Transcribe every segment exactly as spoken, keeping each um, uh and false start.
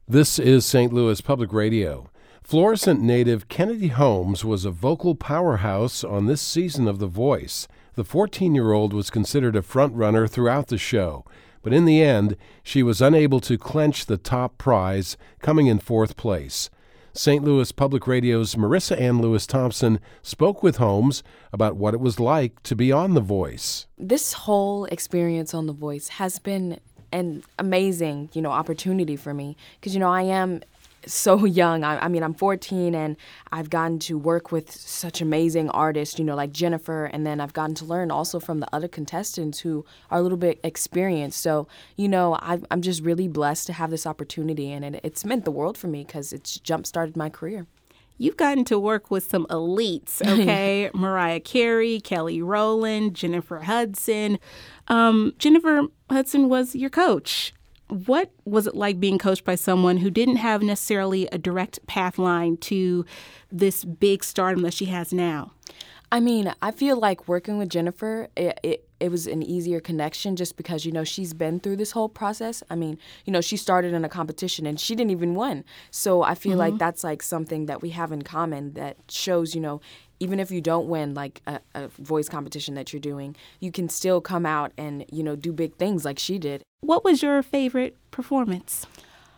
This is Saint Louis Public Radio. Florissant native Kennedy Holmes was a vocal powerhouse on this season of The Voice. The fourteen-year-old was considered a front-runner throughout the show, but in the end, she was unable to clinch the top prize, coming in fourth place. Saint Louis Public Radio's Marissa Ann Lewis-Thompson spoke with Holmes about what it was like to be on The Voice. This whole experience on The Voice has been an amazing, you know, opportunity for me because, you know, I am so young. I, I mean, I'm fourteen and I've gotten to work with such amazing artists, you know, like Jennifer, and then I've gotten to learn also from the other contestants who are a little bit experienced. So, you know, I've, I'm just really blessed to have this opportunity, and it, it's meant the world for me because it's jump-started my career. You've gotten to work with some elites, okay? Mariah Carey, Kelly Rowland, Jennifer Hudson. Um, Jennifer Hudson was your coach. What was it like being coached by someone who didn't have necessarily a direct path line to this big stardom that she has now? I mean, I feel like working with Jennifer, it, it it was an easier connection just because, you know, she's been through this whole process. I mean, you know, she started in a competition and she didn't even win. So I feel mm-hmm. like that's like something that we have in common that shows, you know, even if you don't win like a, a voice competition that you're doing, you can still come out and, you know, do big things like she did. What was your favorite performance?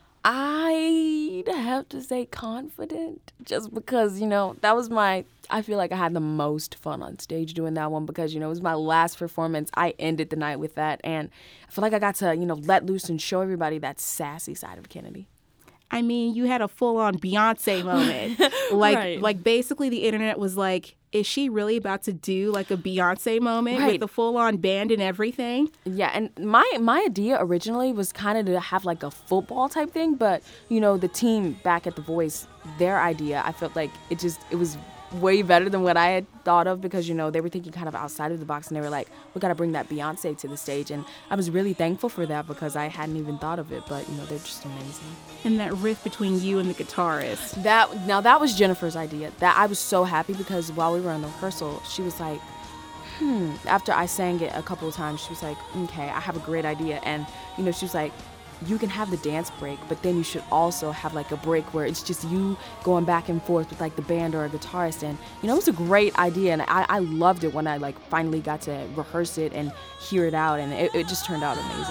I'd have to say Confident, just because, you know, that was my, I feel like I had the most fun on stage doing that one because, you know, it was my last performance. I ended the night with that, and I feel like I got to, you know, let loose and show everybody that sassy side of Kennedy. I mean, you had a full-on Beyonce moment. Like, right. like basically the internet was like, is she really about to do like a Beyonce moment right. with the full-on band and everything? Yeah, and my my idea originally was kind of to have like a football type thing, but, you know, the team back at The Voice, their idea, I felt like it just, it was way better than what I had thought of because, you know, they were thinking kind of outside of the box and they were like, we got to bring that Beyonce to the stage. And I was really thankful for that because I hadn't even thought of it, but, you know, they're just amazing. And that riff between you and the guitarist. That now that was Jennifer's idea. That I was so happy because while we were in the rehearsal, she was like, hmm, after I sang it a couple of times, she was like, okay, I have a great idea. And, you know, she was like, you can have the dance break, but then you should also have like a break where it's just you going back and forth with like the band or a guitarist. And, you know, it was a great idea. And I, I loved it when I like finally got to rehearse it and hear it out. And it, it just turned out amazing.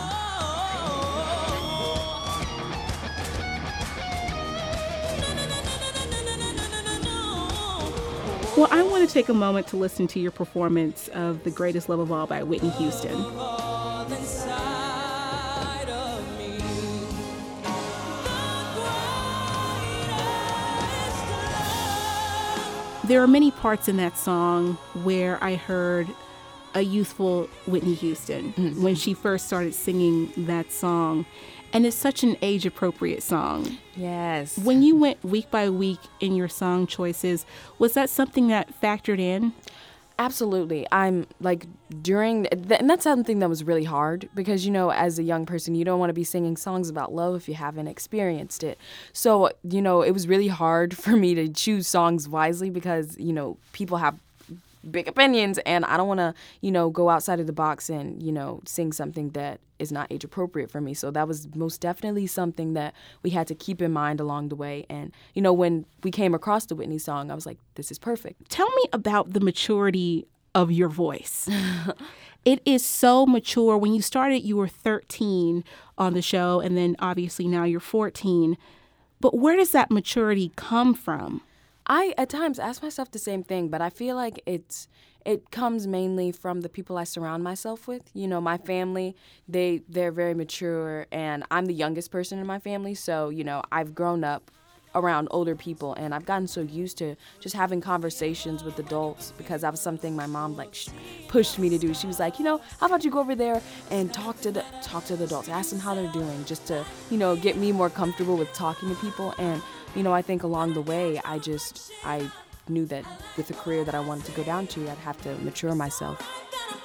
Well, I want to take a moment to listen to your performance of The Greatest Love of All by Whitney Houston. There are many parts in that song where I heard a youthful Whitney Houston mm-hmm. when she first started singing that song. And it's such an age-appropriate song. Yes. When you went week by week in your song choices, was that something that factored in? Absolutely. I'm like during, th- and that's something that was really hard because, you know, as a young person, you don't want to be singing songs about love if you haven't experienced it. So, you know, it was really hard for me to choose songs wisely because, you know, people have big opinions and I don't want to, you know, go outside of the box and, you know, sing something that is not age appropriate for me. So that was most definitely something that we had to keep in mind along the way. And, you know, when we came across the Whitney song, I was like, this is perfect. Tell me about the maturity of your voice. It is so mature. When you started, you were thirteen on the show, and then obviously now you're fourteen. But where does that maturity come from? I, at times, ask myself the same thing, but I feel like it's it comes mainly from the people I surround myself with. You know, my family, they, they're very mature, and I'm the youngest person in my family, so, you know, I've grown up around older people, and I've gotten so used to just having conversations with adults because that was something my mom, like, sh- pushed me to do. She was like, you know, how about you go over there and talk to the talk to the adults, ask them how they're doing, just to, you know, get me more comfortable with talking to people. And, you know, I think along the way, I just, I knew that with the career that I wanted to go down to, I'd have to mature myself.